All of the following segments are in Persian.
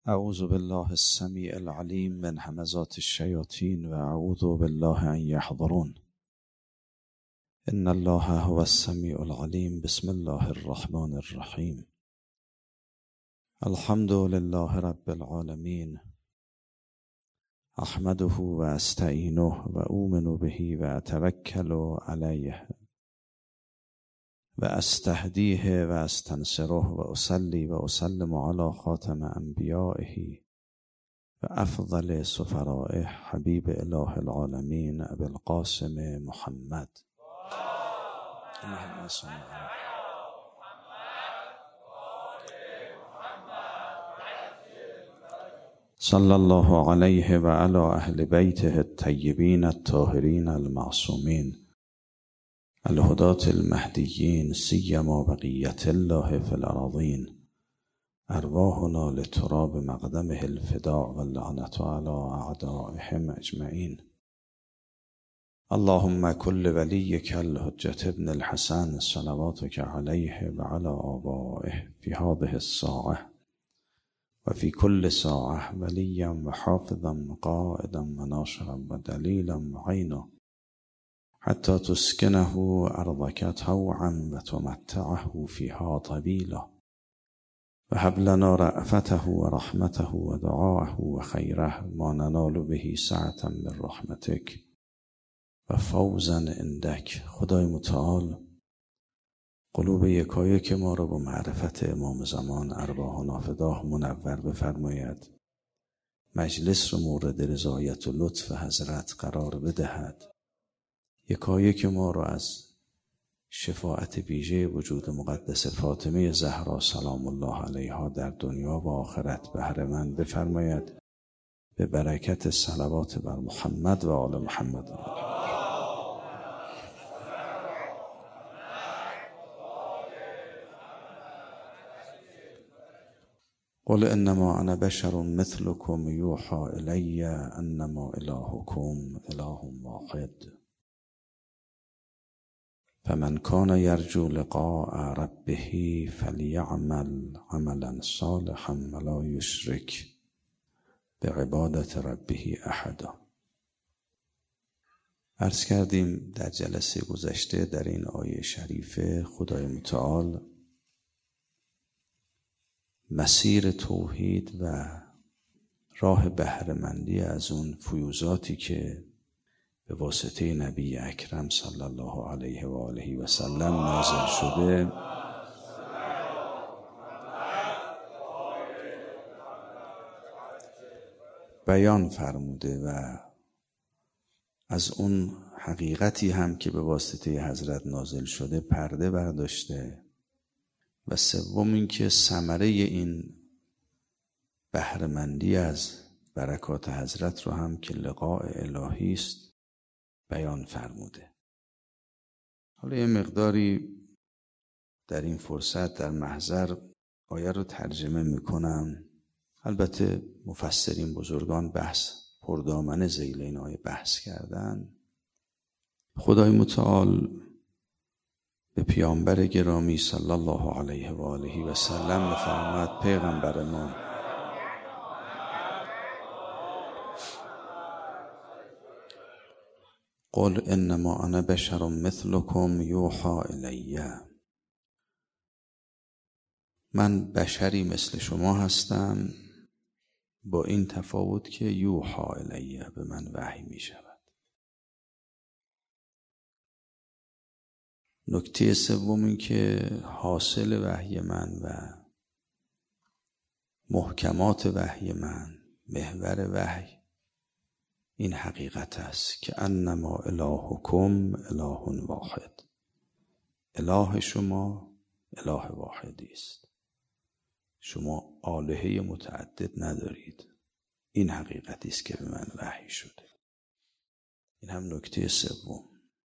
اعوذ بالله السمیع العلیم من همزات الشیاطین و اعوذ بالله ان یحضرون. ان الله هو السمیع العلیم. بسم الله الرحمن الرحیم. الحمد لله رب العالمین. احمده و استعینه و اؤمن به و اتوکل علیه و استهدیه و استنصره و اصلی و اسلم علی خاتم انبیائه و افضل سفرائه حبیب اله العالمین ابی القاسم محمد. اللهم صل علی صلی الله علیه و علی اهل بیته الطیبین الطاهرین المعصومین الهداة المهدیین سیما بقیة الله فی الارضین ارواحنا لتراب مقدمه الفداء واللعنة على اعدائهم اجمعین. اللهم كل وليك الحجة ابن الحسن صلواتك عليه وعلى آبائه في هذه الساعة وفي كل ساعة وليا وحافظا وقائدا وناصرا ودليلا وعينا حتى تسكنه أرضك طوعا وتمتعه فيها طويلا وهب لنا رأفته ورحمته ودعاءه وخيره ما ننال به سعة من رحمتك و فوزا عندك. خدای متعال قلوب یکایک ما را با معرفت امام زمان ارواح نافداه منور بفرماید، مجلس را مورد رضایت و لطف حضرت قرار بدهد، یکایک ما را از شفاعت ویژه وجود مقدس فاطمه زهرا سلام الله علیها در دنیا و آخرت بهره مند بفرماید به برکت صلوات بر محمد و آل محمد. قل انما انا بشر مثلكم یوحى الی انما الهکم اله واحد فمن كان يرجو لقاء ربه فليعمل عملا صالحا ولا يشرك بعبادة ربه احدا. عرض کردیم در جلسه گذشته در این آیه شریفه خدای متعال مسیر توحید و راه بهره‌مندی از اون فیوزاتی که به واسطه نبی اکرم صلی الله علیه و آله و سلم نازل شده بیان فرموده و از اون حقیقتی هم که به واسطه حضرت نازل شده پرده برداشته و سوم این که ثمره این بهره‌مندی از برکات حضرت رو هم که لقاء الهی است بیان فرموده. حالا یه مقداری در این فرصت در محضر آیه رو ترجمه میکنم. البته مفسرین بزرگان بحث پردامن ذیل این آیه بحث کردن. خدای متعال به پیامبر گرامی صلی الله علیه و آله و سلم می‌فرماید پیغمبر ما قل انما انا بشر مثلكم یوحى الی، من بشری مثل شما هستم با این تفاوت که یوحى الی به من وحی می شود. نکته سوم این که حاصل وحی من و محکمات وحی من، محور وحی این حقیقت است که انما الهکم اله واحد، اله شما اله واحدی است، شما آلهه متعدد ندارید. این حقیقتی است که به من وحی شده. این هم نکته سوم.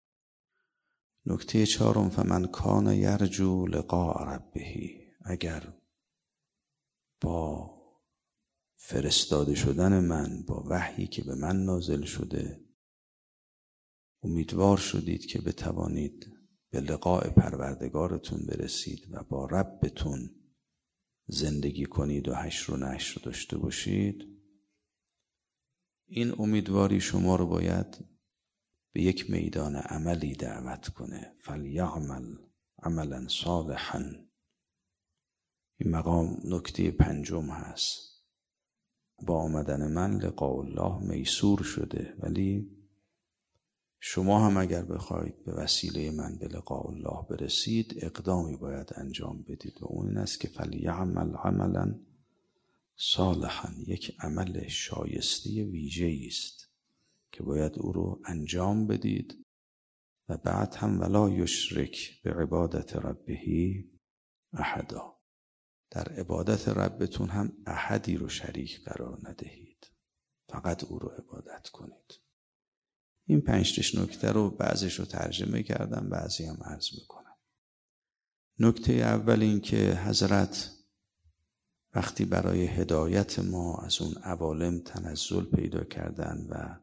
نکته چهارم فمن کان یرجو لقاء ربه، اگر با فرستاده شدن من، با وحیی که به من نازل شده امیدوار شدید که بتوانید به لقاء پروردگارتون برسید و با ربتون زندگی کنید و حشر و نشر داشته باشید، این امیدواری شما رو باید به یک میدان عملی دعوت کنه. فلیعمل عملا صالحا. این مقام نکته 5 هست. با آمدن من لقاء الله میسور شده، ولی شما هم اگر بخواید به وسیله من به لقاء الله برسید، اقدامی باید انجام بدید و اون این است که فلیعمل عملا صالحا. یک عمل شایسته ویژه‌ای است که باید او رو انجام بدید و بعد هم ولا یشرک به عبادت ربه احدا. در عبادت ربتون هم احدی رو شریک قرار ندهید، فقط او رو عبادت کنید. این 5 نکته رو بعضیش رو ترجمه کردم، بعضی هم عرض میکنم. نکته اول این که حضرت وقتی برای هدایت ما از اون عوالم تنزل پیدا کردن و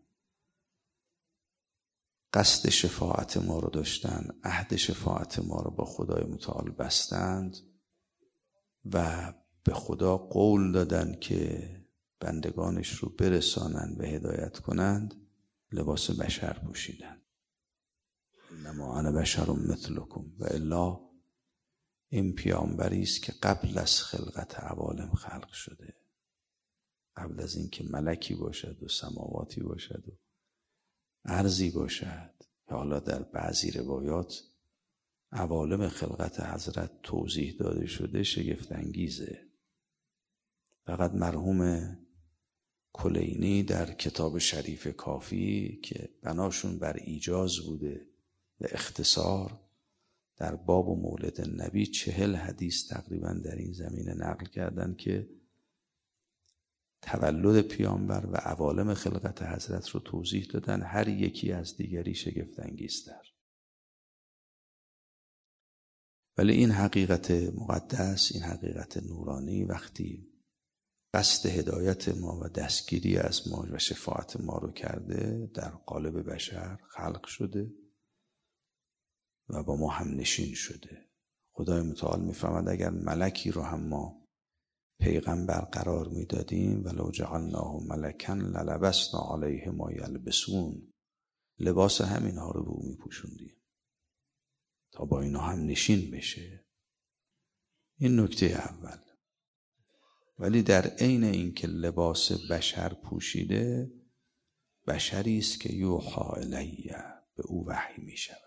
قصد شفاعت ما رو داشتن، عهد شفاعت ما رو با خدای متعال بستند و به خدا قول دادن که بندگانش رو برسانند و هدایت کنند، لباس بشر پوشیدن. انما انا بشر مثلکم. و الا این پیامبری است که قبل از خلقت عوالم خلق شده، قبل از اینکه ملکی باشد و سماواتی باشد و ارضی باشد. که حالا در بعضی روایات عوالم خلقت حضرت توضیح داده شده، شگفت انگیزه. فقط مرحوم کلینی در کتاب شریف کافی که بناشون بر ایجاز بوده و اختصار، در باب و مولد النبی 40 حدیث تقریبا در این زمینه نقل کردن که تولد پیامبر و عوالم خلقت حضرت رو توضیح دادن، هر یکی از دیگری شگفت انگیزتر. ولی این حقیقت مقدس، این حقیقت نورانی، وقتی قصد هدایت ما و دستگیری از ما و شفاعت ما رو کرده، در قالب بشر خلق شده و با ما هم نشین شده. خدای متعال میفرماید اگر ملکی رو هم ما پیغمبر قرار میدادیم، ولو جعلناه ملکا للبسنا علیه ما یلبسون، لباس همینها رو به او میپوشوندیم تا با اینا هم نشین بشه. این نکته اول. ولی در عین اینکه لباس بشر پوشیده، بشری است که یوحی الیه، به او وحی می شود.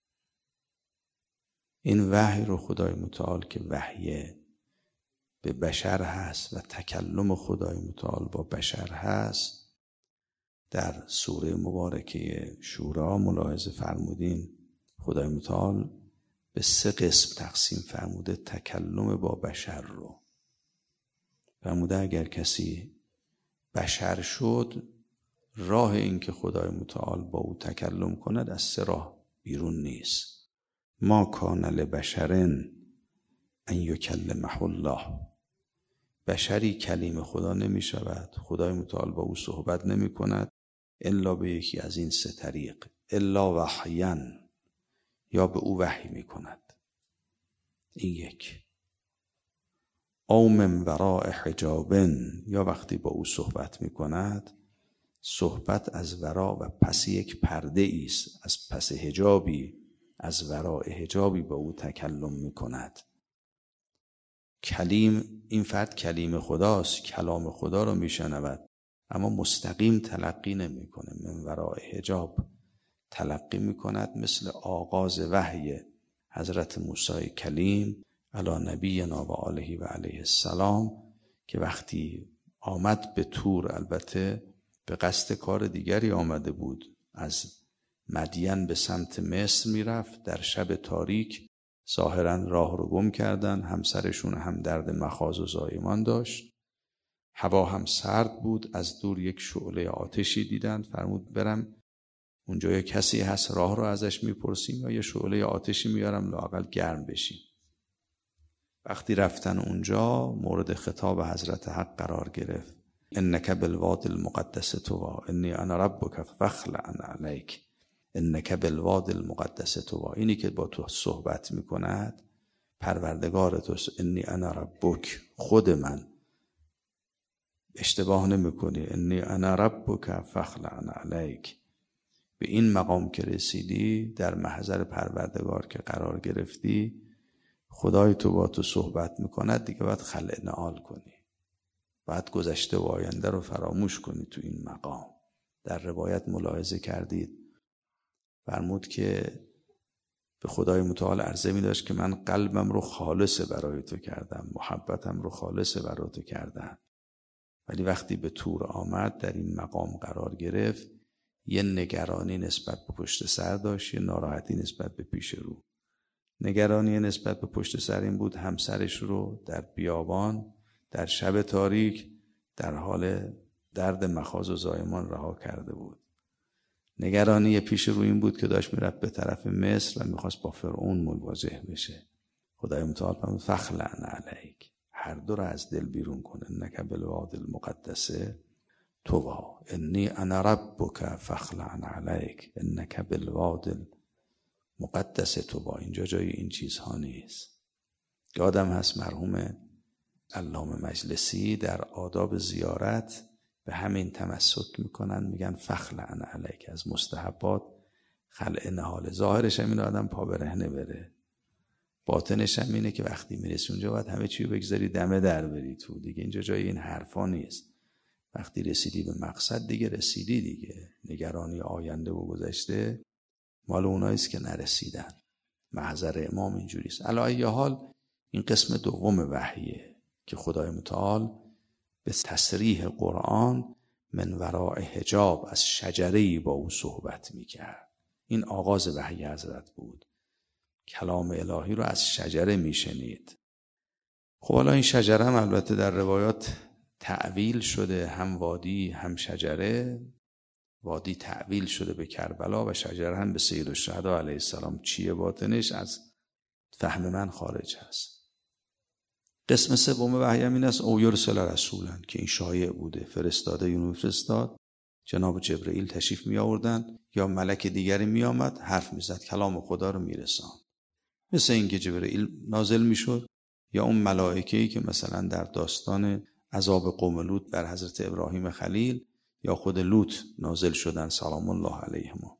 این وحی رو خدای متعال که وحی به بشر هست و تکلم خدای متعال با بشر هست، در سوره مبارکه شورا ملاحظه فرمودین خدای متعال به 3 قسم تقسیم فرموده تکلم با بشر رو. فرموده اگر کسی بشر شد، راه این که خدای متعال با او تکلم کند از 3 راه بیرون نیست. ما کان لبشر ان یکلمه الله. بشری کلیم خدا نمی شود، خدای متعال با او صحبت نمی کند الا به یکی از این 3 طریق. الا وحیا، یا به او وحی می کند. این یک. او من وراء حجاب، یا وقتی با او صحبت می کند، صحبت از ورا و پس یک پرده ایست، از پس حجابی، از وراء حجابی با او تکلم می کند. کلیم، این فرد کلیم خداست، کلام خدا رو می شنود اما مستقیم تلقی نمی کنه، من وراء حجاب تلقی می کند. مثل آغاز وحی حضرت موسی کلیم علی نبینا و آله و علیه السلام که وقتی آمد به طور، البته به قصد کار دیگری آمده بود، از مدین به سمت مصر می رفت. در شب تاریک ظاهرا راه رو گم کردن، همسرشون هم درد مخاض و زایمان داشت، هوا هم سرد بود. از دور یک شعله آتشی دیدند، فرمود برم اونجا یه کسی هست راه رو ازش میپرسیم یا یه شعله آتشی میارم لااقل گرم بشیم. وقتی رفتن اونجا مورد خطاب حضرت حق قرار گرفت. انک بالوادی المقدس طوی انی انا ربک فاخلع علیک. انک بالوادی المقدس طوی. اینی که با تو صحبت میکند پروردگار توست، انی انا ربک، خود من، اشتباه نمیکنی، انی انا ربک فخلع علیک. به این مقام که رسیدی، در محضر پروردگار که قرار گرفتی، خدای تو با تو صحبت میکند، دیگه باید خلع نعال کنی، باید گذشته و آینده رو فراموش کنی تو این مقام. در روایت ملاحظه کردید فرمود که به خدای متعال عرضه می داشت که من قلبم رو خالص برای تو کردم، محبتم رو خالص برای تو کردم، ولی وقتی به طور آمد، در این مقام قرار گرفت، یه نگرانی نسبت به پشت سر داشت، یه ناراحتی نسبت به پیش رو. نگرانی نسبت به پشت سر این بود همسرش رو در بیابان در شب تاریک در حال درد مخاض و زایمان رها کرده بود. نگرانی پیش رو این بود که داشت میرفت به طرف مصر و میخواست با فرعون مواجه بشه. خدای متعال فرمود فخلع علیک، هر دو رو از دل بیرون کن، انک بالوادی المقدس طوی، انی انا ربک فخلع علیک انک بالوادی المقدس طوی. اینجا جای این چیزها نیست. یادم هست مرحوم علامه مجلسی در آداب زیارت به همین تمسک میکنن، میگن فخلع علیک، از مستحبات خلع نهال. ظاهرش هم اینه آدم پا برهنه بره، باطنش هم اینه که وقتی میرسی اونجا باید همه چی رو بگذاری دمه در بری تو، دیگه اینجا جای این حرفا نیست. وقتی رسیدی به مقصد دیگه رسیدی دیگه. نگرانی آینده و گذشته مال اوناییست که نرسیدن. محضر امام اینجوریست. علی ای حال این قسم دوم وحیه که خدای متعال به تصریح قرآن من وراء حجاب از شجره‌ای با او صحبت میکرد. این آغاز وحی حضرت بود، کلام الهی رو از شجره میشنید. خب حالا این شجره هم البته در روایات تعویل شده، هم وادی هم شجره. وادی تعویل شده به کربلا و شجره هم به سیدالشهدا علیه السلام. چیه باطنش از فهم من خارج هست. قسم سوم وحی این است او یرسل رسولا، که این شایع بوده، فرستاده یونو فرستاد، جناب جبرئیل تشریف می آوردن یا ملک دیگری می آمد حرف می زد، کلام خدا رو می رساند. مثل اینکه جبرئیل نازل می شد یا اون ملائکه‌ای که مثلا در داستان عذاب قوم لوط بر حضرت ابراهیم خلیل یا خود لوط نازل شدن سلام الله علیهما.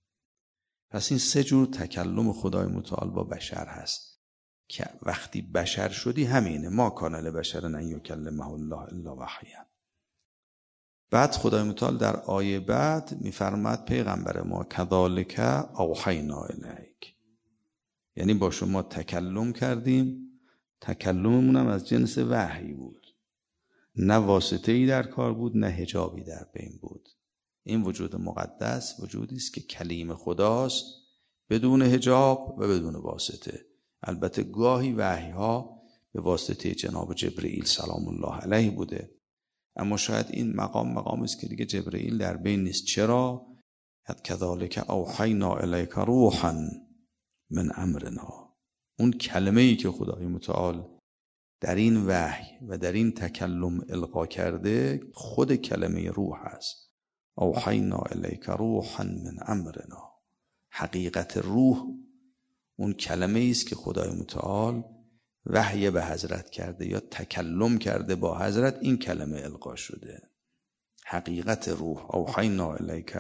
پس این سه جور تکلم خدای متعال با بشر هست که وقتی بشر شدی همینه، ما کان لبشر ان یکلمه الله الا وحیا. بعد خدای متعال در آیه بعد میفرماد پیغمبر ما کذالک اوحینا الیک، یعنی با شما تکلم کردیم. تکلممون هم از جنس وحی بود، نه واسطه‌ای در کار بود نه حجابی در بین بود. این وجود مقدس وجودی است که کلیم خداست بدون حجاب و بدون واسطه. البته گاهی وحی‌ها به واسطه جناب جبرئیل سلام الله علیه بوده، اما شاید این مقامی است که دیگه جبرئیل در بین نیست. چرا؟ کذالک اوحینا الیک روحا من امرنا. اون کلمه‌ای که خدای متعال در این وحی و در این تکلم القا کرده خود کلمه روح است. اوحینا الیک روحا من امرنا. حقیقت روح اون کلمه است که خدای متعال وحی به حضرت کرده یا تکلم کرده با حضرت، این کلمه القا شده. حقیقت روح اوحینا الیک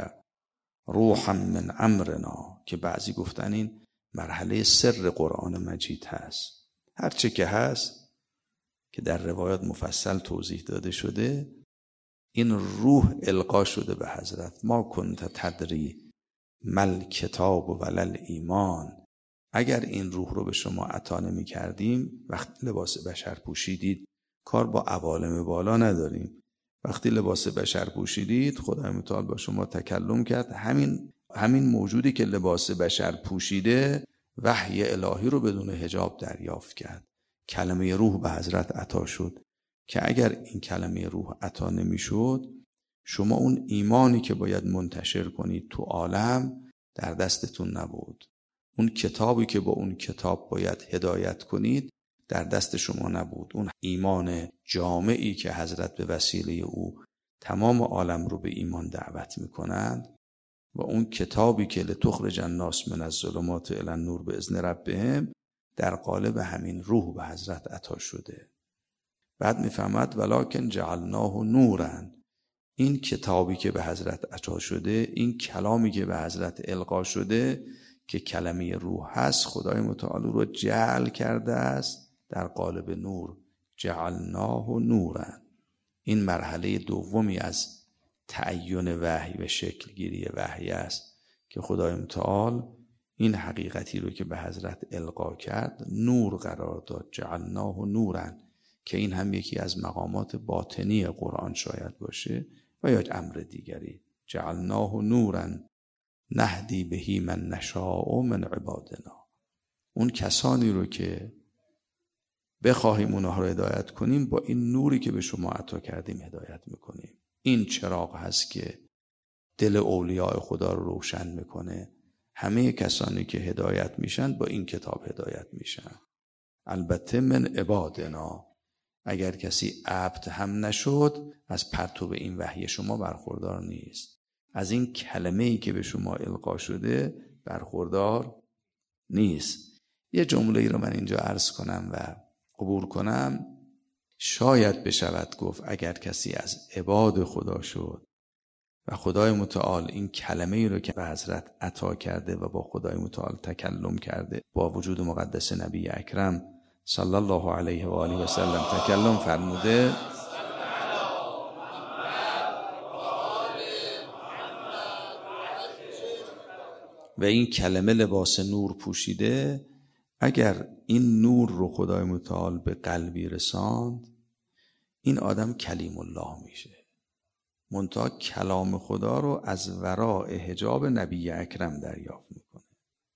روحا من امرنا، که بعضی گفتن این مرحله سر قرآن مجید هست. هرچه که هست که در روایات مفصل توضیح داده شده، این روح القا شده به حضرت. ما کنت تدری مل کتاب و ولل ایمان. اگر این روح رو به شما عطا نمی کردیم، وقتی لباس بشر پوشیدید، کار با عوالم بالا نداریم، وقتی لباس بشر پوشیدید خدای متعال با شما تکلم کرد. همین موجودی که لباس بشر پوشیده وحی الهی رو بدون حجاب دریافت کرد. کلمه روح به حضرت عطا شد که اگر این کلمه روح عطا نمی شد، شما اون ایمانی که باید منتشر کنید تو عالم در دستتون نبود. اون کتابی که با اون کتاب باید هدایت کنید در دست شما نبود. اون ایمان جامعی که حضرت به وسیله او تمام عالم رو به ایمان دعوت میکنند و اون کتابی که لتخرج الناس من الظلمات الی النور باذن ربهم در قالب همین روح به حضرت عطا شده. بعد میفهمد ولکن جعلناه نورا، این کتابی که به حضرت عطا شده، این کلامی که به حضرت القا شده که کلمه روح هست، خدای متعال رو جعل کرده است در قالب نور. جعلناه نورا، این مرحله دومی از تعین وحی و شکلگیری وحی است که خدای متعال این حقیقتی رو که به حضرت القا کرد نور قرار داد. جعلناه نورا، که این هم یکی از مقامات باطنی قرآن شاید باشه و یا امر دیگری. جعلناه نورا نهدی بهی من نشاء من عبادنا، اون کسانی رو که بخواهیم اونها رو هدایت کنیم با این نوری که به شما عطا کردیم هدایت میکنیم. این چراغ هست که دل اولیاء خدا رو روشن میکنه. همه کسانی که هدایت میشن با این کتاب هدایت میشن. البته من عبادنا، اگر کسی عبد هم نشد از پرتو این وحی شما برخوردار نیست، از این کلمه‌ای که به شما القا شده برخوردار نیست. یه جمله‌ای رو من اینجا عرض کنم و عبور کنم. شاید بشود گفت اگر کسی از عباد خدا شد و خدای متعال این کلمه‌ای رو که به حضرت عطا کرده و با خدای متعال تکلم کرده، با وجود مقدس نبی اکرم صلی الله علیه و آله و سلم تکلم فرموده، و این کلمه لباس نور پوشیده، اگر این نور رو خدای متعال به قلبی رساند، این آدم کلیم الله میشه. منتها کلام خدا رو از وراء حجاب نبی اکرم دریافت میکنه.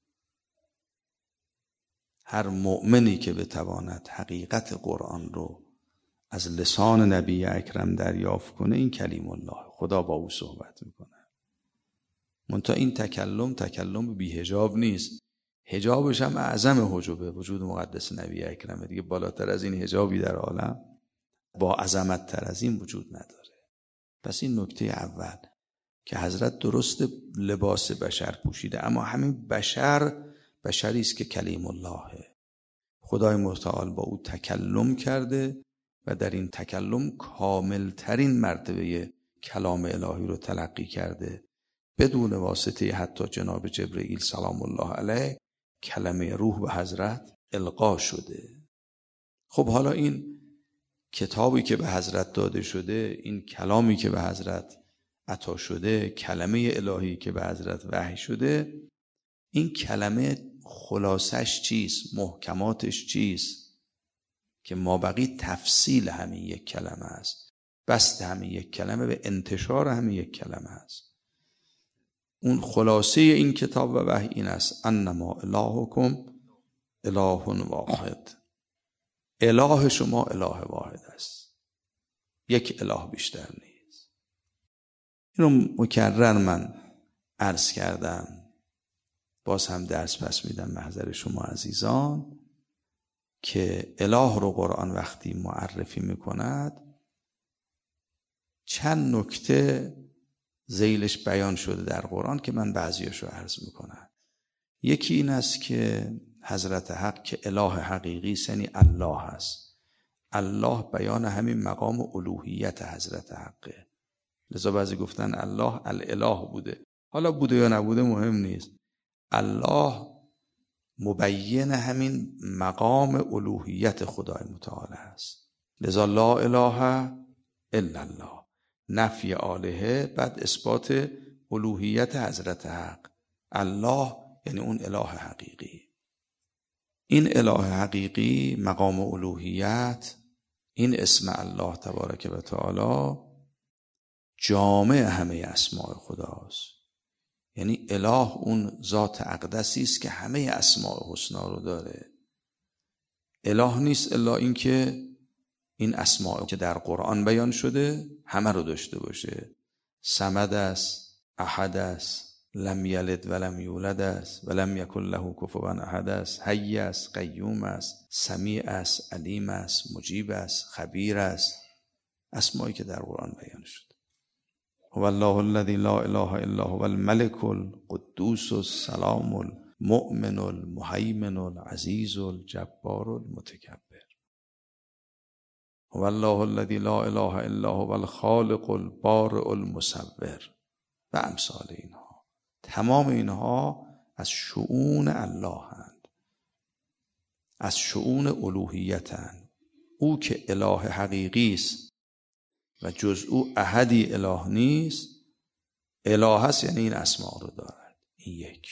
هر مؤمنی که بتواند حقیقت قرآن رو از لسان نبی اکرم دریافت کنه، این کلیم الله، خدا با او صحبت میکنه. منتها این تکلم بی حجاب نیست، حجابش هم اعظم حجابه، وجود مقدس نبی اکرمه. دیگه بالاتر از این حجابی در عالم با عظمت تر از این وجود نداره. پس این نکته اول که حضرت درست لباس بشر پوشیده، اما همین بشری است که کلیم اللهه. خدای متعال با او تکلم کرده و در این تکلم کامل ترین مرتبه کلام الهی رو تلقی کرده، بدون واسطه حتی جناب جبرئیل سلام الله علیه کلمه روح به حضرت القا شده. خب حالا این کتابی که به حضرت داده شده، این کلامی که به حضرت عطا شده، کلمه الهی که به حضرت وحی شده، این کلمه خلاصش چیست؟ محکماتش چیست؟ که مابقی تفصیل همین یک کلمه است، بست همین یک کلمه به انتشار همین یک کلمه است. اون خلاصه این کتاب و وحی این است: انما الهکم اله واحد، اله شما اله واحد است، یک اله بیشتر نیست. اینو مکرر من عرض کردم، باز هم درس پس میدم محضر شما عزیزان که اله رو قرآن وقتی معرفی میکند چند نکته ذیلش بیان شده در قرآن که من بعضیاشو عرض میکنم. یکی این است که حضرت حق که اله حقیقی یعنی الله هست. الله بیان همین مقام الوهیت حضرت حقه. لذا بعضی گفتن الله الاله بوده. حالا بوده یا نبوده مهم نیست. الله مبین همین مقام الوهیت خدای متعال است. لذا لا اله الا الله، نفی آلهه بعد اثبات الوهیت حضرت حق. الله یعنی اون اله حقیقی. این اله حقیقی، مقام الوهیت، این اسم الله تبارک و تعالی جامع همه اسماء خداست. یعنی اله اون ذات اقدسی است که همه اسماء حسنا رو داره. اله نیست الا این که این اسماء که در قرآن بیان شده همه رو داشته باشه. صمد است، احد است، لم یلد ولم یولد است، ولم یکن له کفوا احد است، حی است، قیوم است، سمیع است، علیم است، مجیب است، خبیر است. اسمایی که در قرآن بیان شده. هو الله الذی لا اله الا هو الملك القدوس السلام المؤمن المهیمن العزیز الجبار المتکبر. هو الله الذی لا اله الا هو الخالق البارئ المصور و امثال اینها. تمام اینها از شؤون الله هستند، از شؤون الوهیت هستند. او که اله حقیقی است و جز او احدی اله نیست، اله هست یعنی این اسماء رو دارد. این یک.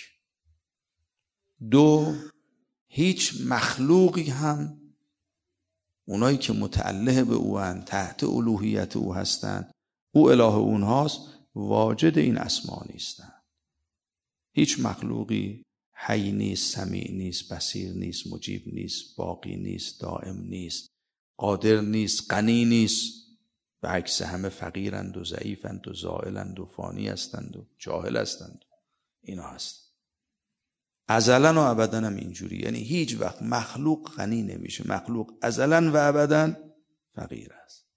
دو، هیچ مخلوقی هم اونایی که متعلق به او هستند، تحت الوهیت او هستند، او اله اونهاست، واجد این اسماء نیستند. هیچ مخلوقی حی نیست، سمیع نیست، بصیر نیست، مجیب نیست، باقی نیست، دائم نیست، قادر نیست، غنی نیست. به عکس همه فقیرند و ضعیفند و زائلند و فانی هستند و جاهل هستند. اینا هست. ازلا و ابدا هم اینجوری. یعنی هیچ وقت مخلوق غنی نمیشه. مخلوق ازلا و ابدا فقیر است،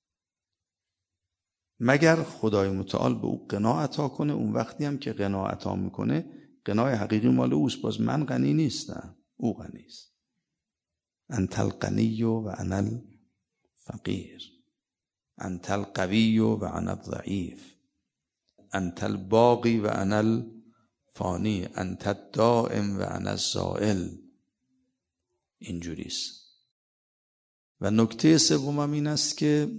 مگر خدای متعال به او غنا عطا کنه. اون وقتی هم که غنا عطا میکنه، غنای حقیقی مال اوست. باز من غنی نیستم، او غنی است. انت الغنی و انا الفقیر، انت القوی و انا الضعیف، انت الباقی و انا الفانی، انت الدائم و انا الزائل. اینجوریست. و نکته سوم این است که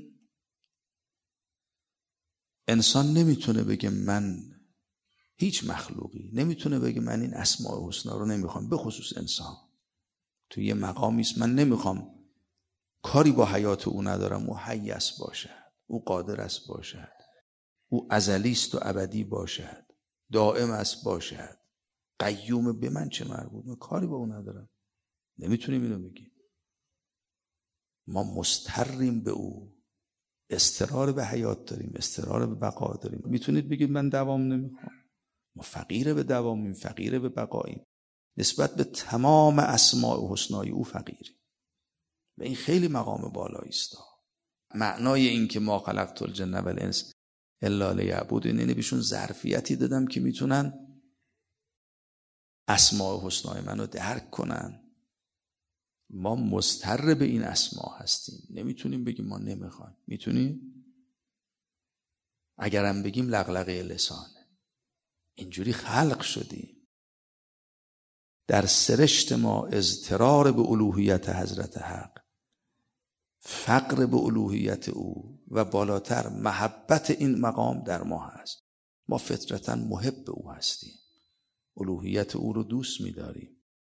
انسان نمیتونه بگه من، هیچ مخلوقی نمیتونه بگه من این اسماء الحسنا رو نمیخوام. به خصوص انسان تو یه مقامی است من نمیخوام، کاری با حیات او ندارم. او حی است باشد، او قادر است باشد، او ازلی است و ابدی باشد، دائم است باشد، قیوم. به من چه مربوط؟ من کاری با او ندارم. نمیتونیم اینو بگیم. ما مضطریم به او، اضطرار به حیات داریم، اضطرار به بقا داریم. میتونید بگید من دوام نمیخوام. ما فقیر به دوامیم، فقیر به بقاییم. نسبت به تمام اسماء و حسنای او فقیریم و این خیلی مقام بالایی است. معنای این که ما خلقت الجن والانس الا لیعبدون، یعنی بهشون ظرفیتی دادم که میتونن اسماء و حسنای منو درک کنن. ما مضطر به این اسماء هستیم. نمیتونیم بگیم ما نمیخوایم. میتونیم؟ اگرم بگیم لغلقه لسانه. اینجوری خلق شدیم. در سرشت ما اضطرار به الوهیت حضرت حق، فقر به الوهیت او و بالاتر محبت این مقام در ما هست. ما فطرتاً محب او هستیم، الوهیت او رو دوست می‌داریم،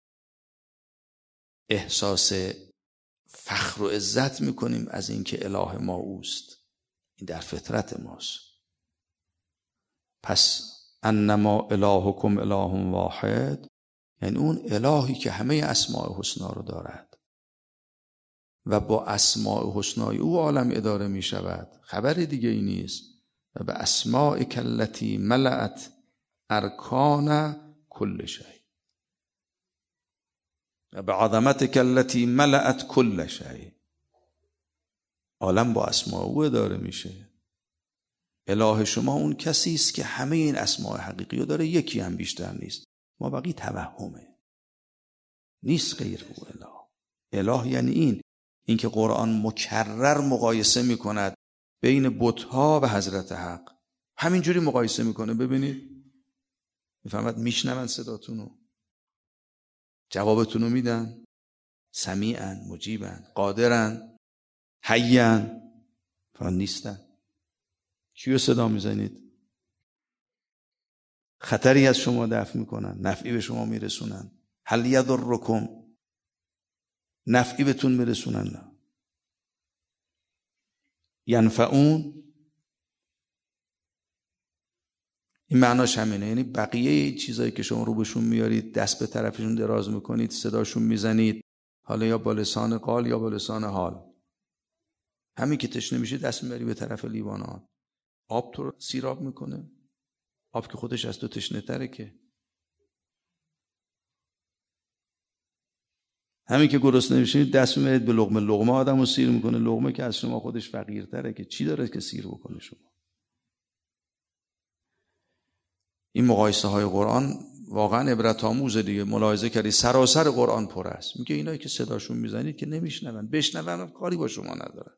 احساس فخر و عزت می‌کنیم از اینکه اله ما اوست. این در فطرت ماست. پس انما الهکم اله واحد، یعنی اون الهی که همه اسماء حسنا رو دارد و با اسماء حسنای او عالم اداره می شود. خبر دیگه ای نیست. و به اسماء کلتی ملأت ارکان کل شیء و به عظمت کلتی ملأت کل شیء. عالم با اسماء او اداره میشه. اله شما اون کسی است که همه این اسماء حقیقی رو داره، یکی هم بیشتر نیست. ما بقی توهمه، نیست غیر او اله. اله یعنی این که قرآن مکرر مقایسه میکند بین بت‌ها و حضرت حق. همینجوری مقایسه میکنه. ببینید، میفهمد، میشنون صداتونو، جوابتونو میدن، سمیعن، مجیبن، قادرن، حیّن، فقط نیستن. کیو صدا میزنید؟ خطری از شما دفع میکنن، نفعی به شما میرسونن. هل یضرکم، نفعی بهتون میرسونن. نه. ینفعون، این معناش همینه. یعنی بقیه چیزایی که شما رو بهشون میارید، دست به طرفشون دراز میکنید، صداشون میزنید، حالا یا با لسان قال یا با لسان حال. همین که تشنه میشه دست میبری به طرف لیوان آب تو رو سیراب میکنه. آب که خودش از تو تشنه تره که. همین که گرسنه میشید دست میبرید به لقمه. لقمه آدمو سیر میکنه. لقمه که از شما خودش فقیرتره که چی داره که سیر بکنه شما. این مقایسه های قرآن واقعا عبرت آموزه دیگه. ملاحظه کردی سراسر قرآن پر است. میگه اینایی که صداشون میزنید که نمیشنون، بشنون کاری با شما نداره.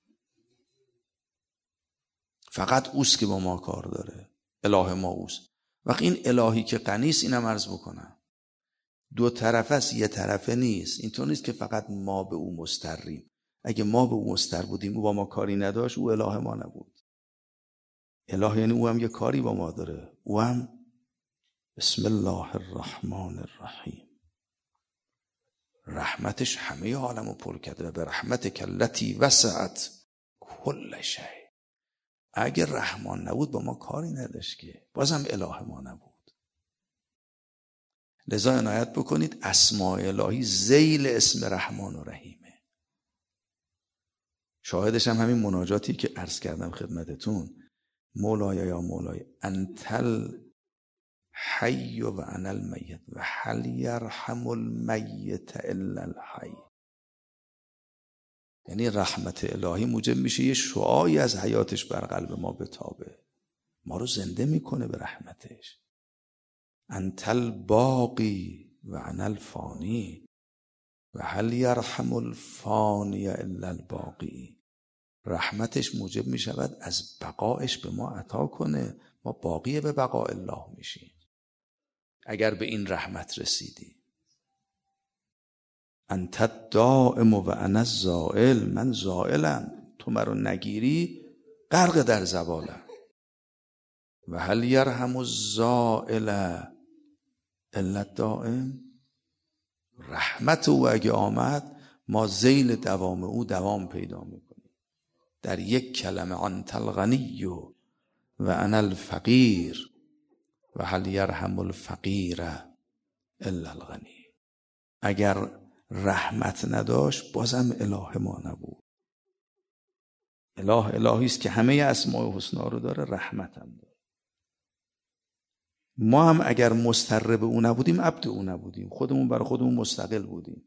فقط اوست که با ما کار داره. اله ما اوست. وقتی این الهی که غنیست، اینم عرض بکنم دو طرفه است، یه طرفه نیست. اینطور نیست که فقط ما به او مضطریم. اگه ما به او مضطر بودیم، او با ما کاری نداشت، او اله ما نبود. اله یعنی او هم یه کاری با ما داره. او هم بسم الله الرحمن الرحیم، رحمتش همه عالمو پر کرده. و به رحمتک التی وسعت کل شیء. اگه رحمان نبود با ما کاری نداشت که، بازم اله ما نبود. لذا عنایت بکنید اسماء الهی ذیل اسم رحمان و رحیمه. شاهدش هم همین مناجاتی که عرض کردم خدمتتون. مولای یا مولای انتل حی و انا المیت و هل یرحم المیت الا الحی. یعنی رحمت الهی موجب میشه یه شعاعی از حیاتش بر قلب ما بتابه، ما رو زنده میکنه به رحمتش. انت الباقی و انا الفانی و هل یرحم الفانی الا الباقی. رحمتش موجب میشود از بقایش به ما عطا کنه، ما باقی به بقاء الله میشیم اگر به این رحمت رسیدی. انت الدائم و انا الزائل. من زائلم، تو مرا نگیری غرق در زوالم. و هل یرحم الزائل الا الدائم. رحمت او اگه آمد، ما ذیل دوام او دوام پیدا میکنیم. در یک کلمه انت الغنی و انا الفقیر و هل یرحم الفقیر الا الغنی. اگر رحمت نداشت بازم اله ما نبود. اله الهی است که همه اسماء الحسنا رو داره، رحمت هم داره. ما هم اگر مسترب او نبودیم عبد او نبودیم، خودمون برای خودمون مستقل بودیم.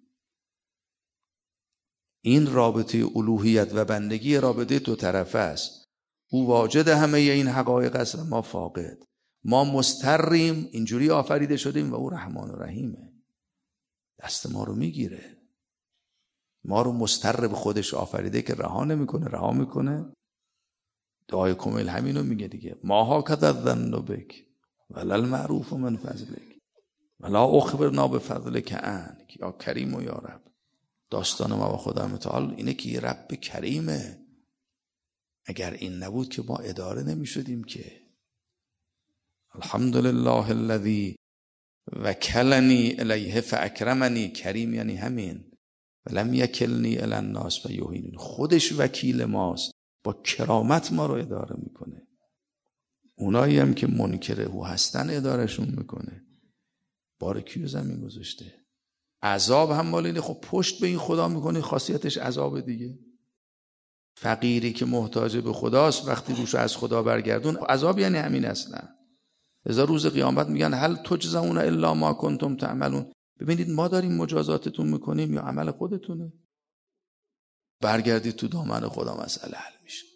این رابطه الوهیت و بندگی رابطه دو طرفه است. او واجد همه این حقایق است و ما فاقد. ما مستریم، اینجوری آفریده شدیم و او رحمان و رحیمه، دست ما رو میگیره. ما رو مستر به خودش آفریده که رها نمیکنه، رها میکنه. دعای کمیل همینو میگه دیگه. ما هکذا الظن بک ولا المعروف من فضلک ولا اخبرنا بفضلک انک یا کریم و یا رب. داستان ما با خدا متعال اینه که یه رب کریمه. اگر این نبود که ما اداره نمیشدیم که. الحمدلله الذی وکلنی الیه فاکرمنی. کریم یعنی همین. ولم یکلنی الی الناس فیهینون. خودش وکیل ماست، با کرامت ما رو اداره میکنه. اونایی هم که منکر او هستن ادارشون میکنه. بار کیو زمین گذاشته. عذاب هم مال اینه. خب پشت به این خدا میکنه، خاصیتش عذاب دیگه. فقیری که محتاج به خداست وقتی روش از خدا برگردون، عذاب یعنی همین اصلا. لذا روز قیامت میگن هل تجزون الا ما کنتم تعملون. ببینید ما داریم مجازاتتون میکنیم یا عمل خودتونه؟ برگردید تو دامن خدا، مسئله حل میشه.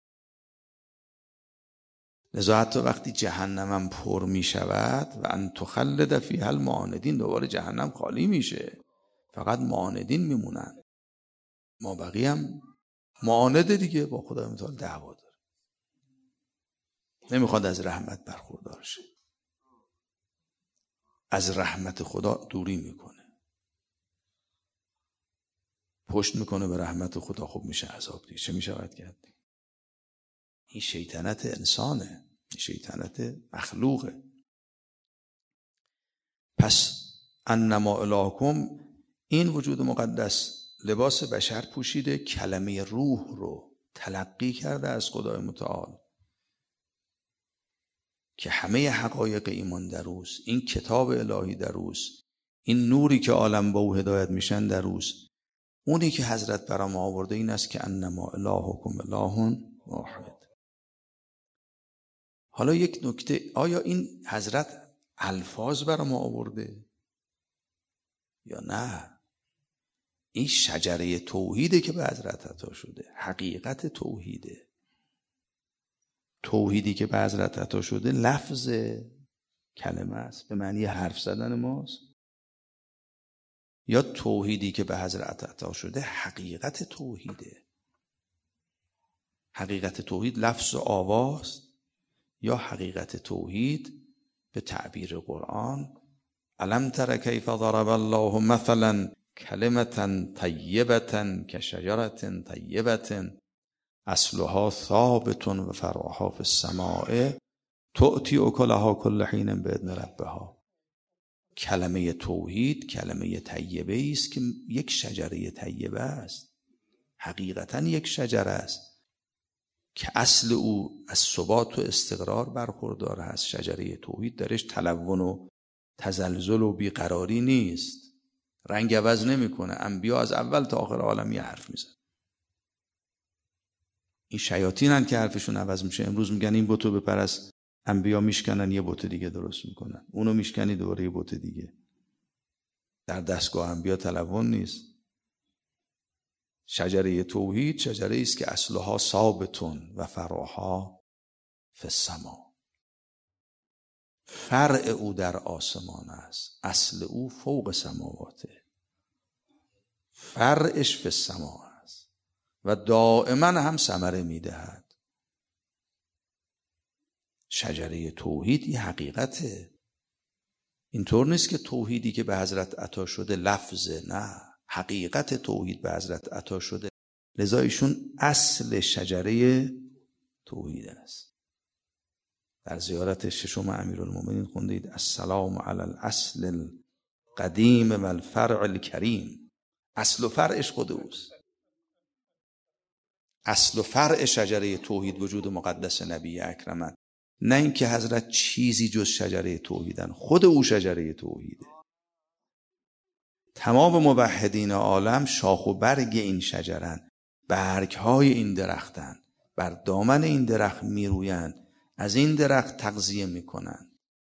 لذا حتی وقتی جهنمم پر میشود و ان تخلد فیها المعاندین، دوباره جهنم خالی میشه، فقط معاندین میمونن. ما بقیه هم معانده دیگه، با خدا متعال دعوا داره، نمیخواد از رحمت برخوردار شه، از رحمت خدا دوری میکنه، پشت میکنه به رحمت خدا. خب میشه عذاب دیگه، چه میشود کرد؟ این شیطنت انسانه، این شیطنت مخلوقه. پس انما الهکم، این وجود مقدس لباس بشر پوشیده، کلمه روح رو تلقی کرده از خدای متعال که همه حقایق ایمان در اوست، این کتاب الهی در اوست، این نوری که عالم با او هدایت میشن در اوست. اونی که حضرت برام آورده این است که انما الهکم اله واحد. حالا یک نکته، آیا این حضرت الفاظ برام آورده یا نه؟ این شجره توحیده که به حضرت عطا شده، حقیقت توحیده. توحیدی که به حضرت عطا شده لفظه، کلمه است، به معنی حرف زدن ماست، یا توحیدی که به حضرت عطا شده حقیقت توحیده. حقیقت توحید لفظ و آواز، یا حقیقت توحید به تعبیر قرآن الم تر کیف ضرب الله مثلا کلمة طیبة کشجرة طیبة اصلها ثابت و فرعها فی السماء تؤتی اکلها کل حین باذن ربها. کلمه توحید کلمه طیبه است که یک شجره طیبه است، حقیقتا یک شجره است که اصل او از ثبات و استقرار برخوردار هست. شجره توحید درش تلون و تزلزل و بیقراری نیست، رنگ عوض نمیکنه. انبیا از اول تا آخر عالم یه حرف میزن. این شیاطینن که حرفشون عوض میشه. امروز میگن این بتو بپرست، انبیا میشکنن یه بت دیگه درست میکنن، اونو میشکنی دوباره یه بت دیگه. در دستگاه انبیا تلون نیست. شجره توحید شجره است که اصلها ثابتون و فرعها فی السما. فرع او در آسمان است، اصل او فوق سماواته، فرعش فی السما است و دائما هم ثمره میدهد. شجره توحید این حقیقته. اینطور نیست که توحیدی که به حضرت عطا شده لفظه، نه، حقیقت توحید به حضرت عطا شده. لذا ایشون اصل شجره توحید است. در زیارت ششم امیرالمومنین خوندید السلام علی الاصل القدیم و الفرع الکریم. اصل و فرعش خود اوست. اصل و فرع شجره توحید وجود مقدس نبی اکرمه، نه اینکه حضرت چیزی جز شجره توحیدن، خود او شجره توحیده. تمام موحدین عالم شاخ و برگ این شجرن، برگهای این درختن، بر دامن این درخت میرویند، از این درخت تغذیه میکنن.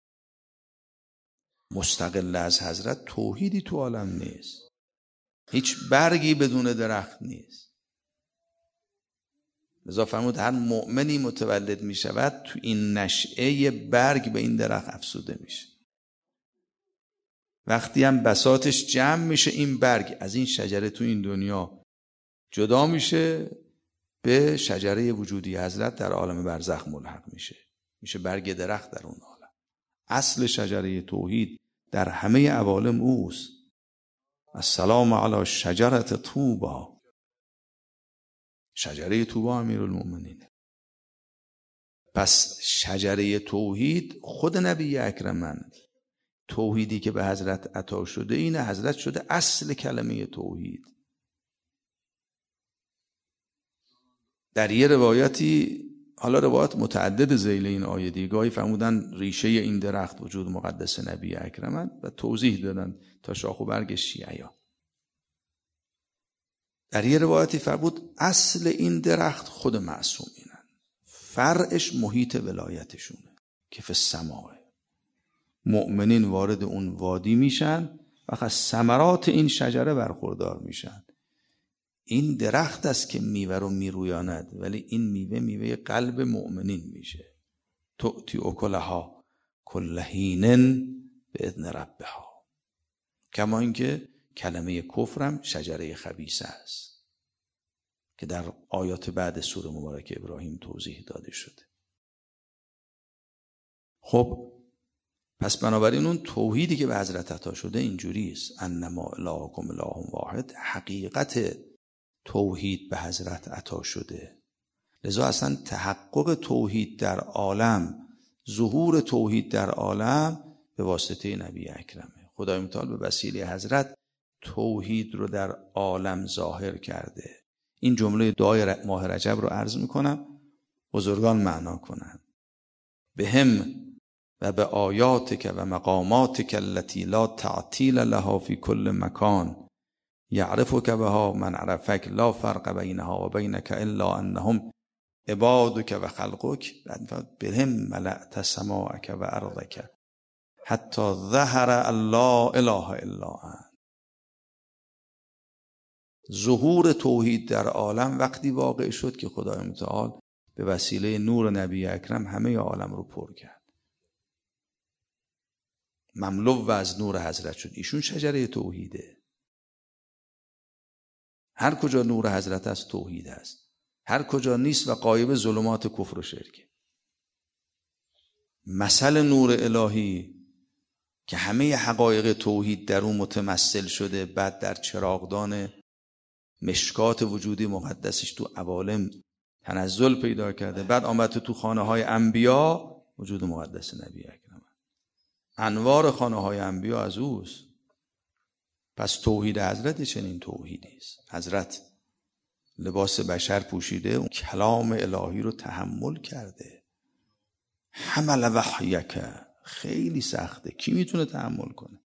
مستقل از حضرت توحیدی تو عالم نیست. هیچ برگی بدون درخت نیست. لذا فرمود هر مؤمنی متولد می شود تو این نشعه یه برگ به این درخت افسوده میشه. وقتی هم بساطش جمع میشه این برگ از این شجره تو این دنیا جدا میشه، به شجره وجودی حضرت در عالم برزخ ملحق میشه برگ درخت در اون عالم. اصل شجره توحید در همه عوالم اوست. السلام علی شجره طوبی. شجره طوبی امیرالمومنین. پس شجره توحید خود نبی اکرمن، توحیدی که به حضرت عطا شده اینه. حضرت شده اصل کلمه توحید. در یه روایتی، حالا روایت متعدد ذیل این آیه دیگه، گاهی فرمودن ریشه این درخت وجود مقدس نبی اکرمن و توضیح دادن تا شاخ و برگ شیعیان. در یه روایتی فرمود اصل این درخت خود معصومینن، فرعش محیط ولایتشونه که فی السماء. مؤمنین وارد اون وادی میشن و از ثمرات این شجره برخوردار میشن. این درخت است که میوه رو میرویاند، ولی این میوه قلب مؤمنین میشه. تؤتی اکلها کل حین باذن ربها. کما اینکه کلمه کفرم شجره خبیثه است که در آیات بعد سوره مبارک ابراهیم توضیح داده شده. خب پس بنابراین اون توحیدی که به حضرت عطا شده اینجوری است. انما الهکم اله واحد، حقیقت توحید به حضرت عطا شده. لذا اصلا تحقق توحید در عالم، ظهور توحید در عالم به واسطه نبی اکرمه. خدای متعال به وسیله حضرت توحید رو در عالم ظاهر کرده. این جمله دعای ماه رجب رو عرض میکنم، بزرگان معنا کنن. بهم و به آیاتک و مقاماتک التي لا تعطیل لها فی کل مکان یعرفک بها من عرفک لا فرق بینها و بینک الا انهم عبادک و خلقک. بهم ملأت سماعک و ارضک حتی ظهر الله اله الا انت. ظهور توحید در عالم وقتی واقع شد که خدای متعال به وسیله نور نبی اکرم همه عالم رو پر کرد. مملو و از نور حضرت شد. ایشون شجره توحیده. هر کجا نور حضرت است توحید است، هر کجا نیست و غایب ظلمات کفر و شرک. مثل نور الهی که همه حقایق توحید در اون متمثل شده، بعد در چراغدان مشکات وجودی مقدسش تو عوالم تنزل پیدا کرده، بعد آمد تو خانه های انبیا وجود مقدس نبی اکرم. انوار خانه های انبیا از اوست. پس توحید حضرت چنین توحیدی است. حضرت لباس بشر پوشیده، اون کلام الهی رو تحمل کرده. حمل وحیک، خیلی سخته. کی میتونه تحمل کنه؟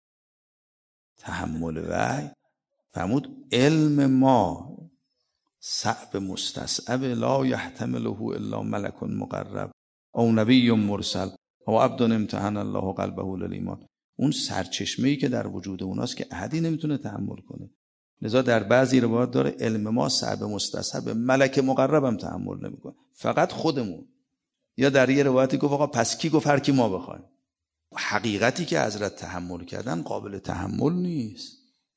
تحمل وحی فرمود علم ما صعب مستصعب، لا یحتمله الا ملک مقرب او نبی مرسل او عبد امتحن الله قلبه للایمان. اون سرچشمه‌ای که در وجود اوناست که احدی نمیتونه تحمل کنه. لذا در بعضی روایات داره علم ما صعب مستصعب، ملک مقرب هم تحمل نمیکنه، فقط خودمون. یا در یه روایتی گفت آقا پس کی گفت هر کی ما بخوایم. حقیقتی که حضرت تحمل کردن قابل تحمل نیست.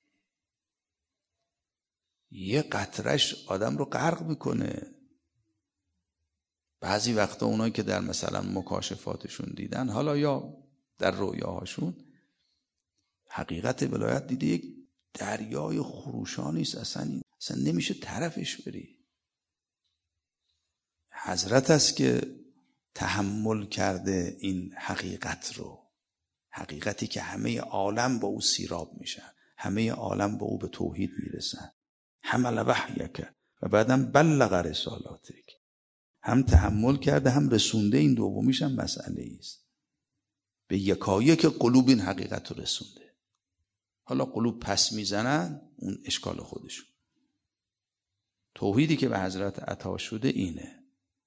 یه قطرش آدم رو غرق میکنه. بعضی وقتا اونایی که در مثلا مکاشفاتشون دیدن، حالا یا در رویاهاشون، حقیقت ولایت دیده یک دریای خروشانی است، اصلا نمیشه طرفش بری. حضرت است که تحمل کرده این حقیقت رو، حقیقتی که همه عالم با او سیراب میشن، همه عالم با او به توحید میرسن. حمل وحیک و بعدم بلغ رسالاتک. هم تحمل کرده هم رسونده. این دومیش هم مسئله است. به یکایک قلوب این حقیقت رو رسونده. حالا قلوب پس میزنن، اون اشکال خودشون. توحیدی که به حضرت عطا شده اینه.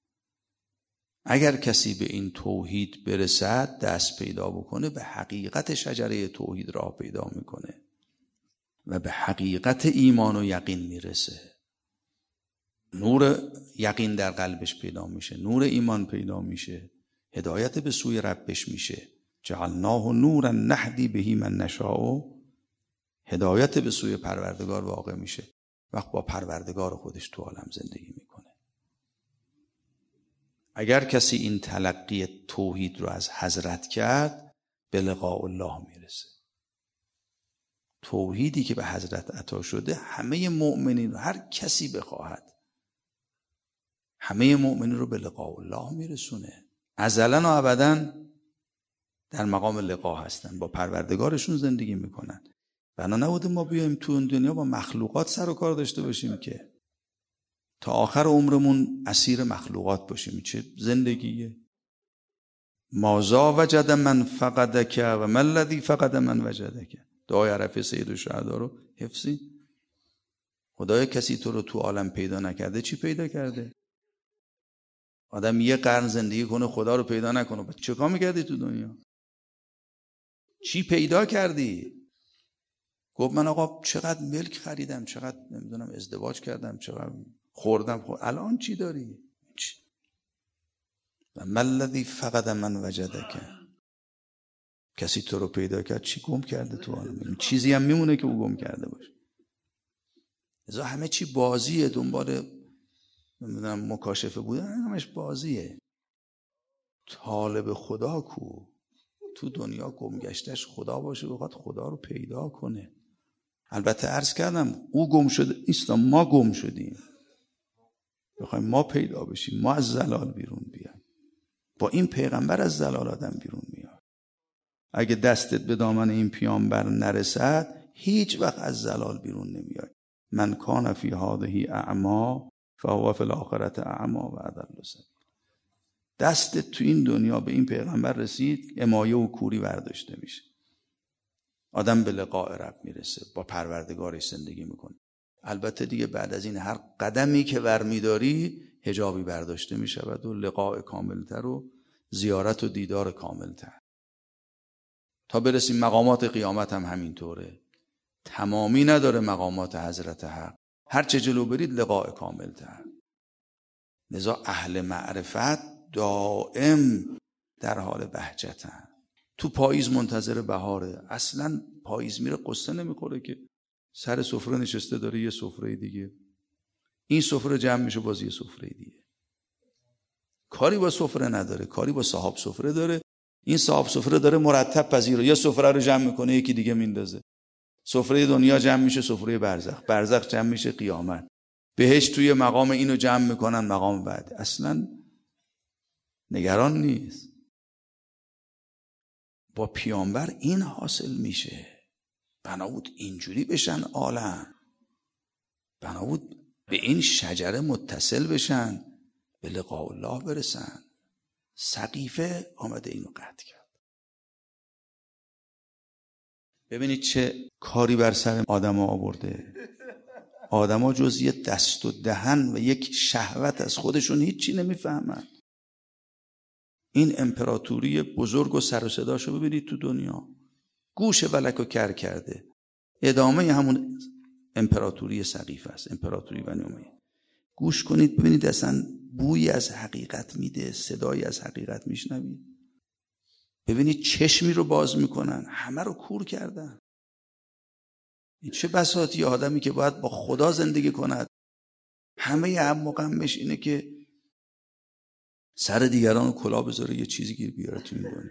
اگر کسی به این توحید برسد، دست پیدا بکنه، به حقیقت شجره توحید راه پیدا میکنه و به حقیقت ایمان و یقین میرسه. نور یقین در قلبش پیدا میشه، نور ایمان پیدا میشه، هدایت به سوی ربش میشه. جعلناه نورا نهدی به من نشاء. هدایت به سوی پروردگار واقع میشه وقت با پروردگار خودش تو عالم زندگی میکنه. اگر کسی این تلقی توحید رو از حضرت کرد، به لقاء الله میرسه. توحیدی که به حضرت عطا شده همه مؤمنین رو، هر کسی بخواهد، همه مؤمنین رو به لقاء الله میرسونه. ازلا و ابدا در مقام لقا هستن، با پروردگارشون زندگی میکنن. بنا نبوده ما بیایم تو این دنیا با مخلوقات سر و کار داشته باشیم که تا آخر عمرمون اسیر مخلوقات باشیم. چه زندگیه؟ مازا وجد من فقدک و من الذی فقد من وجدک. دعای عرفه سید الشهدا رو حفظی. خدای کسی تو رو تو عالم پیدا نکرده، چی پیدا کرده؟ آدم یه قرن زندگی کنه خدا رو پیدا نکنه، چه کار میکردی تو دنیا؟ چی پیدا کردی؟ گفت من آقا چقدر ملک خریدم، چقدر نمیدونم ازدواج کردم، چقدر خوردم. الان چی داری؟ چی؟ و من الذی فقد من وجدک. کسی تو رو پیدا کرد، چی گم کرده تو عالم؟ چیزی هم میمونه که او گم کرده باشه. ازا همه چی بازیه. دنبال نمیدونم مکاشفه بودن، همش بازیه. طالب خدا کو؟ تو دنیا گمگشتش خدا باشه، بخواد خدا رو پیدا کنه. البته عرض کردم او گم شده نیست، ما گم شدیم. بخوایم ما پیدا بشیم، ما از ضلال بیرون بیایم. با این پیغمبر از ضلال آدم بیرون میاد. اگه دستت به دامن این پیامبر نرسد، هیچ وقت از ضلال بیرون نمیاد. من کان فی هذه اعمی فهو فی الاخرة اعمی و اضل سبیلا. دستت تو این دنیا به این پیغمبر رسید، امایه و کوری برداشته میشه. آدم به لقاء رب میرسه، با پروردگارش زندگی میکنه. البته دیگه بعد از این هر قدمی که برمیداری حجابی برداشته میشود و لقاء کاملتر و زیارت و دیدار کاملتر. تا برسیم مقامات قیامت هم همینطوره. تمامی نداره مقامات حضرت حق. هر چه جلو برید لقاء کاملتر. لذا اهل معرفت دائم در حال بهجتن. تو پاییز منتظر بهاره. اصلا پاییز میره قصه نمیخوره که سر سفره نشسته داره یه سفره دیگه، این سفره جمع میشه باز یه سفره دیگه. کاری با سفره نداره، کاری با صاحب سفره داره. این صاحب سفره داره مرتب پذیره، یه سفره رو جمع میکنه یکی دیگه میندازه. سفره دنیا جمع میشه سفره برزخ، برزخ جمع میشه قیامت، بهشت توی مقام اینو جمع میکنن مقام بعد. اصلا نگران نیست. با پیامبر این حاصل میشه. بنا بود اینجوری بشن عالم، بنا بود به این شجره متصل بشن، به لقاء الله برسن. سقیفه آمده اینو قطع کرد. ببینید چه کاری بر سر آدم آورده. آدم ها جز یه دست و دهن و یک شهوت از خودشون هیچی نمیفهمن. این امپراتوری بزرگ و سر و صداشو ببینید تو دنیا، گوش ولکو کر کرده. ادامه همون امپراتوری سقیفه است، امپراتوری بنی امیه. گوش کنید ببینید اصلا بوی از حقیقت میده، صدایی از حقیقت میشنوید. ببینید چشمی رو باز میکنن، همه رو کور کردن. این چه بساطی آدمی که باید با خدا زندگی کند، همه هم غمش اینه که سر دیگران کلا بذاره یه چیزی گیر بیاره تو این دنیا.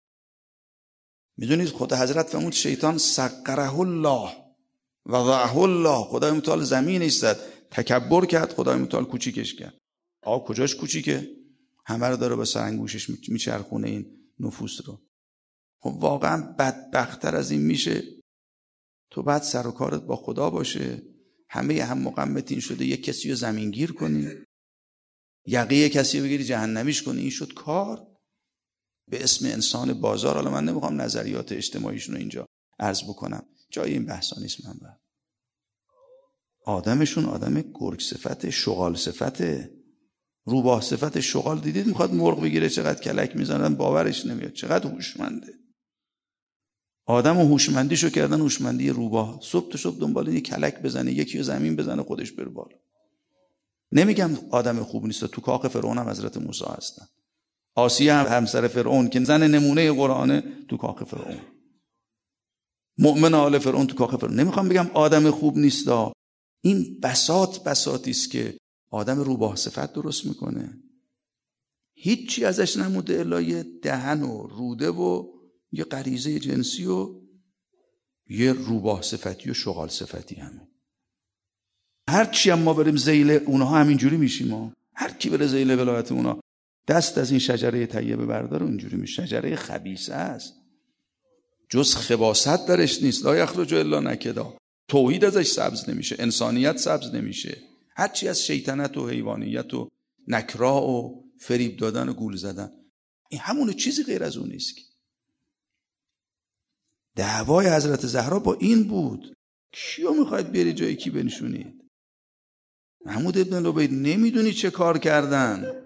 میدونید خود حضرت فرمود شیطان سقره الله و وضعه الله، خدای متعال زمین ایستاد، تکبر کرد، خدای متعال کوچیکش کرد. کجاش کوچیکه؟ همه رو داره با سرانگوشش میچرخونه این نفوس رو. خب واقعا بدبخت‌تر از این میشه؟ تو بعد سر و کارت با خدا باشه، همه هم مقمت این شده یک کسی رو زمینگیر کنی، یقه کسی رو بگیری جهنمیش کنی. این شد کار به اسم انسان بازار. حالا من نمیخوام نظریات اجتماعیشون رو اینجا عرض بکنم، جای این بحثا نیست. من بعد آدمشون آدم گرگ صفته، شغال صفته، روباه صفت. شغال دیدید میخواد مرغ بگیره چقدر کلک میزنن، باورش نمیاد چقدر هوشمنده. آدم و هوشمندیشو کردن هوشمندی روباه. صبح تا صبح دنبال یه کلک بزنه، یکی رو زمین بزنه، خودش بره بالا. نمیگم آدم خوب نیست، تو کاخ فرعون هم حضرت موسی هستن. آسیه هم همسر فرعون که زن نمونه قرآنه تو کاخ فرعون. مؤمن آل فرعون تو کاخ فرعون. نمیخوام بگم آدم خوب نیست، این بساطی است که آدم روباه صفت درست میکنه. هیچی ازش نموده الا یه دهن و روده و یه غریزه جنسی و یه روباه صفتی و شغال صفتی همه. هرچی هم ما بریم ذیل اونها همینجوری میشیم. هر کی بره ذیل ولایت اونها دست از این شجره طیبه برداره اونجوری میشه. شجره خبیثه است، جز خباثت درش نیست. لا یخرج الا نکدا. توحید ازش سبز نمیشه، انسانیت سبز نمیشه. هرچی از شیطنت و حیوانیت و نکرا و فریب دادن و گول زدن، این همون چیزی غیر از اون نیست. دعوای حضرت زهرا با این بود. کیو میخواید بیاری جایی کی بنشونید؟ محمود ابن لبید نمیدونی چه کار کردن.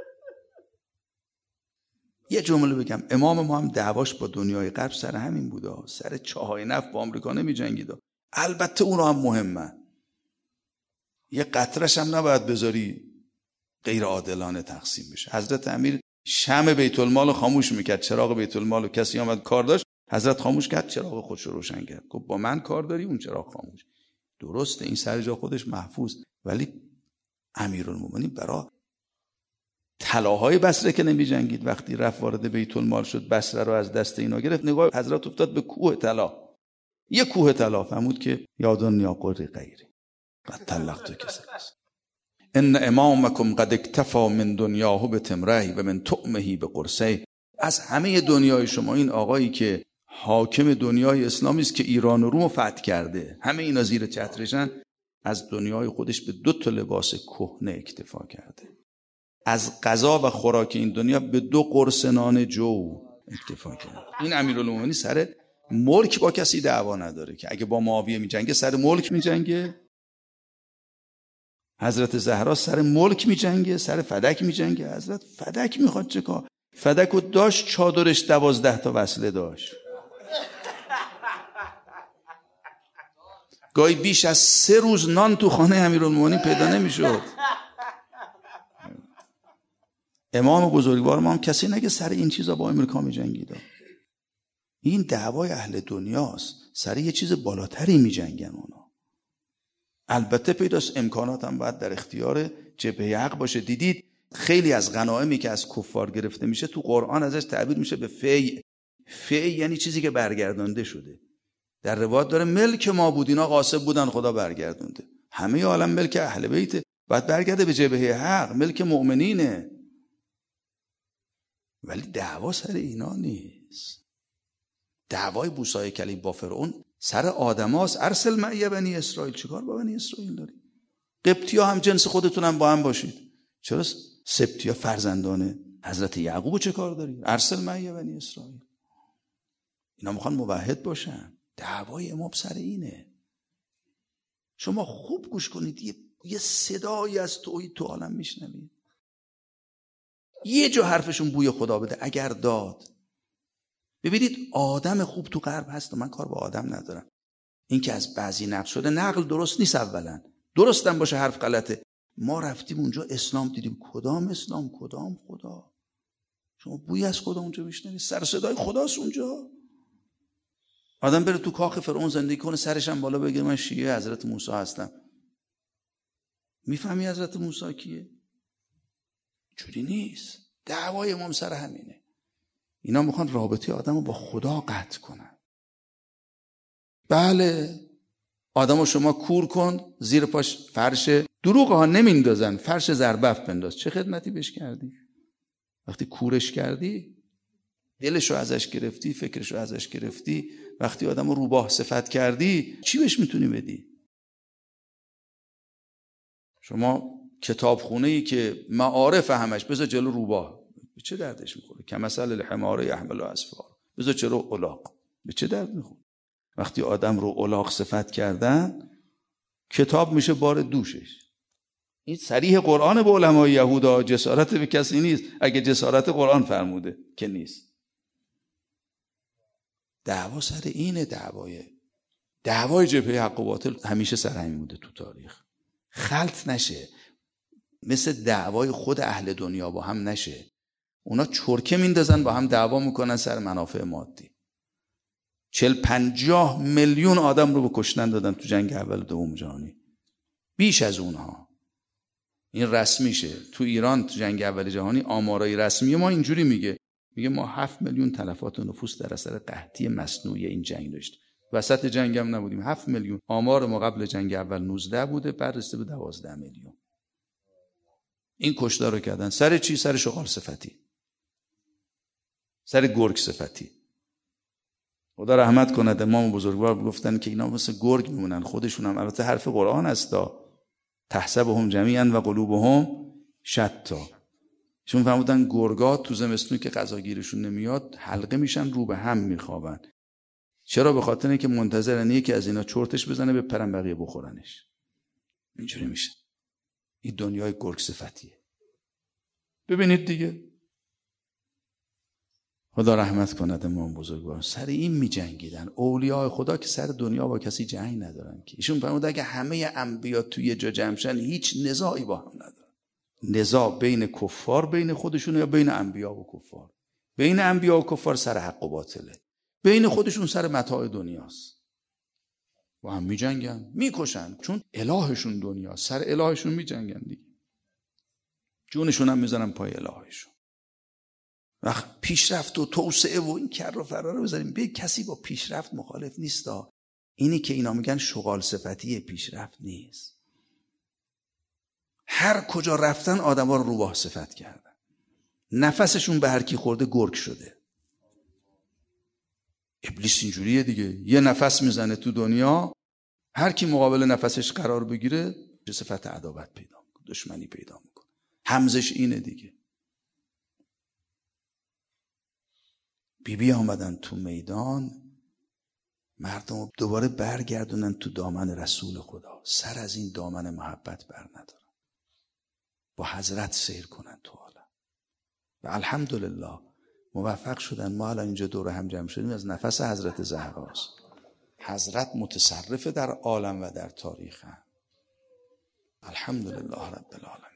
یه جمله بگم، امام ما هم دعواش با دنیای غرب سر همین بوده، سر چاهای نفت با آمریکا نمی جنگید. البته اونا هم مهمه، یه قطرش هم نباید بذاری غیر عادلانه تقسیم بشه. حضرت امیر شمع بیت المال رو خاموش میکرد، چراغ بیت المال رو کسی آمد کار داشت، حضرت خاموش کرد، چراغ خودش رو روشن کرد، گفت با من کار داری؟ اون چراغ خاموش. درسته این سر جا خودش محفوظ، ولی امیرالمومنین برای طلاهای بصره که نمی جنگید، وقتی رفت وارد بیت المال شد بصره رو از دست اینا گرفت، نگاه حضرت افتاد به کوه طلا، یه کوه طلا. فهمود که یادون یا قری غیری قد طلقت کسر است. ان امامکم قد اکتفا من دنیاه بتمره و من طعمه بقرصه. از همه دنیای شما این آقایی که حاکم دنیای اسلامی است که ایران و روم فتح کرده، همه اینا زیر چترشن، از دنیای خودش به 2 لباس کهنه اکتفا کرده. از غذا و خوراک این دنیا به 2 قرص نان جو اکتفا کرده. این امیرالمومنین سر ملک با کسی دعوا نداره که اگه با معاویه میجنگه سر ملک میجنگه. حضرت زهرا سر ملک میجنگه، سر فدک میجنگه. حضرت فدک میخواد چه کار؟ فدکو داشت، چادرش 12 تا وصله داشت. گاهی بیش از 3 روز نان تو خانه امیرالمومنین پیدا نمیشد. امام بزرگوار ما هم کسی نگه سر این چیزا با امریکا میجنگید. این دعوای اهل دنیاست، سر یه چیز بالاتری می جنگن اونا. البته پیداست امکانات هم باید در اختیار جبهه حق باشه. دیدید خیلی از غنایمی که از کفار گرفته میشه تو قرآن ازش تعبیر میشه به فی. فی یعنی چیزی که برگردانده شده. در روایت داره ملک ما بود، اینا غاصب بودن خدا برگردونده. همه عالم ملک اهل بیت، باید برگرده به جبهه حق، ملک مؤمنینه. ولی دعوا سر اینا نیست. دعوای موسی کلیم با فرعون سر آدماست. ارسل معی بنی اسرائیل. چیکار با بنی اسرائیل داری؟ قبطی‌ها هم جنس خودتونم با هم باشید. چرا سبطی‌ها فرزندان حضرت یعقوب چه کار داری؟ ارسل معی بنی اسرائیل. اینا میخوان موحد باشن. دعوای امام سر اینه. شما خوب گوش کنید، یه صدایی از توحید تو عالم میشنوید. یه جا حرفشون بوی خدا بده اگر داد. ببینید آدم خوب تو غرب هست و من کار با آدم ندارم. این که از بعضی نقل شده، نقل درست نیست. اولا درستم باشه حرف غلطه. ما رفتیم اونجا اسلام دیدیم، کدام اسلام کدام خدا؟ شما بوی از خدا اونجا میشنوید، سر صدای خداست اونجا. آدم بره تو کاخ فرعون زندگی کنه، سرش هم بالا بگه من شیعه حضرت موسی هستم. میفهمی حضرت موسی کیه؟ جوری نیست. دعوای امام سر همینه. اینا میخوان رابطه آدم رو با خدا قطع کنن. بله آدم رو شما کور کن، زیر پاش فرش دروغ ها نمیندازن، فرش زربفت بنداز. چه خدمتی بهش کردی؟ وقتی کورش کردی، دلشو ازش گرفتی، فکرشو ازش گرفتی، وقتی آدم رو روباه صفت کردی، چی بهش میتونی بدی؟ شما کتابخونه‌ای که معارف همش بذار جلو روباه، به چه دردش میخوره؟ کمثل الحمار یحمل اسفار، بذار جلو الاغ، به چه درد میخوره؟ وقتی آدم رو الاغ صفت کردن، کتاب میشه بار دوشش. این صریح قرآن به علمای یهودا، جسارت به کسی نیست. اگه جسارت قرآن فرموده که نیست. دعوا سر اینه. دعوای جبهه حق و باطل همیشه سر همین بوده تو تاریخ. خلط نشه، مثل دعوای خود اهل دنیا با هم نشه. اونا چرکه میندازن با هم دعوا میکنن سر منافع مادی. 40-50 میلیون آدم رو به کشتن دادن تو جنگ اول و دوم جهانی، بیش از اونها. این رسمیشه. تو ایران تو جنگ اول جهانی آمارای رسمی ما اینجوری میگه ما 7 میلیون تلفات نفوس در اثر قحطی مصنوعی این جنگ داشتیم. وسط جنگ هم نبودیم. 7 میلیون. آمار ما قبل جنگ اول 19 بوده، بعد رسیده به 12 میلیون. این کشتار رو کردن سر چی؟ سر شغال صفتی، سر گرگ صفتی. خدا رحمت کند امام بزرگوار گفتن که اینا مثل گرگ میمونن. خودشون هم البته حرف قرآن هستا، تحسبهم جمیعا و قلوبهم شتا. چون فهمیدن گرگا تو زمستون که غذا گیرشون نمیاد حلقه میشن، رو به هم میخوابن. چرا؟ به خاطر اینکه منتظرن یکی از اینا چرتش بزنه به پرن بقیه بخورنش. اینجوری میشه. این دنیای گرگ صفتیه. ببینید دیگه. خدا رحمت کند امام بزرگوار. سر این میجنگیدن. اولیاء خدا که سر دنیا با کسی جنگ ندارن که. ایشون فرمود اگه همه انبیا توی یه جا جمع شن هیچ نزاعی با هم ندارن. نزاع بین کفار بین خودشون یا بین انبیا و کفار. بین انبیا و کفار سر حق و باطله. بین خودشون سر متاع دنیاست. با هم میجنگن، میکشن، چون الهشون دنیا. سر الهشون میجنگن دیگه. جونشون هم میذارن پای الهشون. وقت پیشرفت و توسعه و این کر و فرار رو بذاریم. به کسی با پیشرفت مخالف نیستا. اینی که اینا میگن شغال صفتی پیشرفت نیست. هر کجا رفتن آدما رو روباه صفت کردن. نفسشون به هر کی خورده گرگ شده. ابلیس اینجوریه دیگه. یه نفس میزنه تو دنیا، هر کی مقابل نفسش قرار بگیره صفت عداوت پیدا میکنه، دشمنی پیدا میکنه. همزش اینه دیگه. بی آمدن تو میدان، مردم دوباره برگردونن تو دامن رسول خدا. سر از این دامن محبت بر ندارن. با حضرت سیر کنن تو عالم. و الحمدلله موفق شدن. ما الان اینجا دور هم جمع شدیم از نفس حضرت زهراست. حضرت متصرف در عالم و در تاریخ هم. الحمدلله رب العالمین.